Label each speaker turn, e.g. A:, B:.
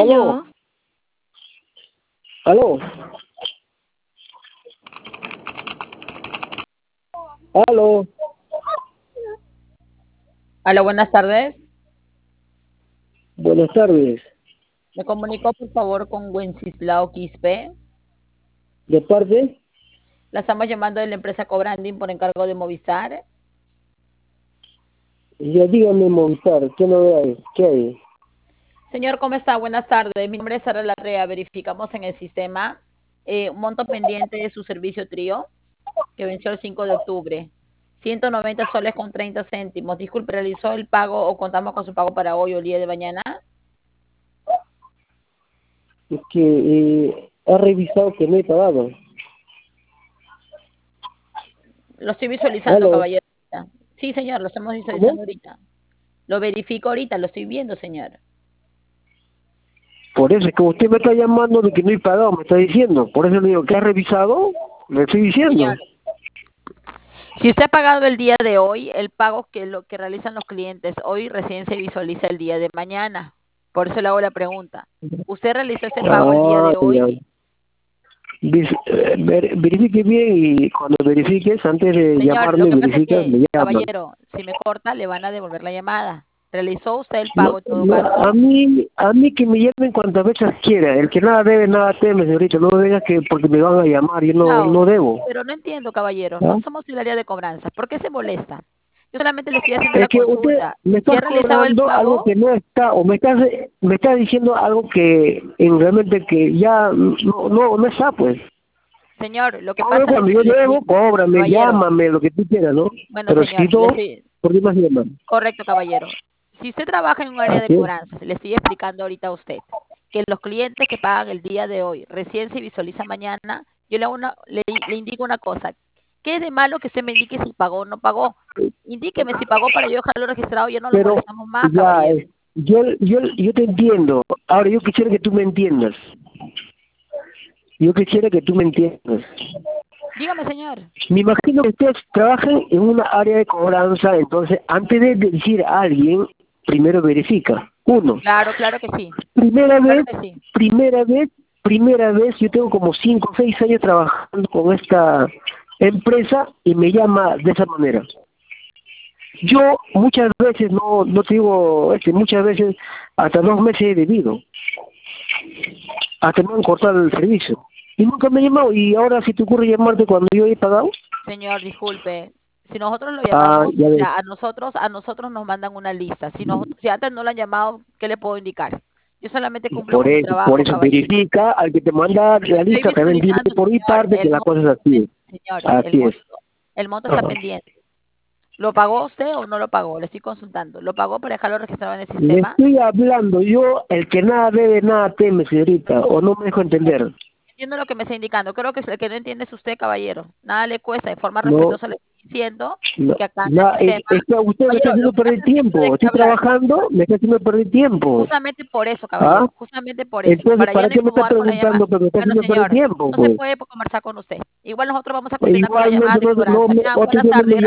A: Aló,
B: Aló,
A: aló, aló.
C: Hola, buenas tardes.
A: Buenas tardes.
C: Me comunico por favor con Wenceslao Quispe.
A: ¿De parte?
C: La estamos llamando de la empresa Cobranding por encargo de Movistar.
A: Ya dígame, Montar, ¿qué novedades? ¿Qué hay?
C: Señor, ¿cómo está? Buenas tardes. Mi nombre es Sara Larrea. Verificamos en el sistema un monto pendiente de su servicio trío que venció el 5 de octubre. 190 soles con 30 céntimos. Disculpe, ¿realizó el pago o contamos con su pago para hoy o el día de mañana?
A: Es que ha revisado que no he pagado.
C: Lo estoy visualizando,
A: Aló,
C: caballero. Sí, señor, lo estamos
A: ¿cómo?
C: visualizando ahorita. Lo verifico ahorita, lo estoy viendo, señor.
A: Por eso es que usted me está llamando de que no he pagado, me está diciendo. Por eso le digo, ¿qué ha revisado? Le estoy diciendo.
C: Señor, si usted ha pagado el día de hoy, el pago que lo que realizan los clientes hoy recién se visualiza el día de mañana. Por eso le hago la pregunta. ¿Usted realizó ese pago el día
A: Ah,
C: de
A: ya.
C: hoy?
A: Verifique bien y cuando verifiques, antes de
C: Señor, lo
A: llamarme,
C: que pasa es
A: verificas,
C: que,
A: me llaman.
C: caballero, si me corta, le van a devolver la llamada. ¿Realizó usted el
A: No,
C: pago en todo
A: no,
C: caso?
A: a mí que me llamen cuantas veces quiera. El que nada debe, nada teme, señorita. No me venga que porque me van a llamar, yo no
C: No,
A: debo.
C: pero no entiendo, caballero.
A: ¿Ah?
C: No somos el área de cobranza. ¿Por qué se molesta? Yo solamente le estoy haciendo
A: Es
C: la
A: que usted
C: consulta.
A: me
C: Si
A: está
C: ha realizado el
A: cobrando algo
C: pago,
A: que no está, o me está diciendo algo que realmente que ya no está, pues.
C: señor, lo que
A: Ahora
C: pasa es
A: cuando
C: que
A: yo
C: le
A: debo,
C: explico.
A: cóbrame,
C: Caballero,
A: llámame, lo que tú quieras, ¿no?
C: bueno,
A: Pero si
C: señor, le
A: no,
C: estoy,
A: ¿por qué más llaman?
C: correcto, caballero. Si usted trabaja en un área de
A: Así es.
C: cobranzas, le estoy explicando ahorita a usted que los clientes que pagan el día de hoy recién se visualiza mañana, yo le indico una cosa. ¿Qué es de malo que usted me indique si pagó o no pagó? Indíqueme si pagó para yo dejarlo registrado y ya no lo
A: Pero
C: molestamos más,
A: ya,
C: caballero.
A: yo te entiendo. Ahora yo quisiera que tú me entiendas. Yo quisiera que tú me entiendas.
C: Dígame, señor.
A: Me imagino que ustedes trabajan en una área de cobranza, entonces antes de decir a alguien, primero verifica. Uno,
C: Claro, claro que sí.
A: primera
C: Claro
A: vez,
C: que sí.
A: primera vez, primera vez, yo tengo como 5 o 6 años trabajando con esta empresa y me llama de esa manera. Yo muchas veces, no te digo, muchas veces hasta 2 meses he debido, hasta me han cortado el servicio. Y nunca me han llamado, y ahora si te ocurre llamarte cuando yo he pagado,
C: Señor, disculpe. Si nosotros lo
A: ah,
C: llamamos,
A: ya
C: o
A: ves.
C: sea, a nosotros nos mandan una lista. Si antes no lo han llamado, ¿qué le puedo indicar? Yo solamente cumplo con mi
A: Por
C: trabajo,
A: eso
C: caballero.
A: verifica al que te manda la
C: Estoy
A: lista, también dile
C: visualizando,
A: por mi
C: señor,
A: parte que la cosa es así.
C: señor,
A: Así es.
C: el monto está
A: Ajá.
C: pendiente. ¿Lo pagó usted o no lo pagó? Le estoy consultando. ¿Lo pagó para dejarlo registrado en el
A: Le
C: sistema?
A: estoy hablando yo, el que nada debe, nada teme, señorita, o no me dejo entender.
C: Entiendo lo que me está indicando. Creo que el que no entiende es usted, caballero. Nada le cuesta, de forma
A: No,
C: respetuosa le estoy diciendo
A: no,
C: que acá en el
A: no,
C: sistema,
A: es que usted me está
C: caballero, lo
A: haciendo
C: que pasa
A: perder
C: es que no
A: tiempo.
C: deja
A: Estoy
C: hablar.
A: trabajando, me está haciendo perder tiempo.
C: Justamente por eso,
A: ¿Ah?
C: caballero, justamente por eso,
A: Entonces,
C: para ya
A: ¿para
C: no
A: qué me está
C: incomodar con la llamada.
A: preguntando? Pero me está
C: Bueno,
A: haciendo perder
C: señor,
A: tiempo,
C: no se
A: pues.
C: puede conversar con usted. Igual nosotros vamos a
A: E
C: continuar con la llamada
A: igualmente
C: de cobranza.
A: no me,
C: Tengan
A: otro
C: buenas
A: día no me
C: tardes.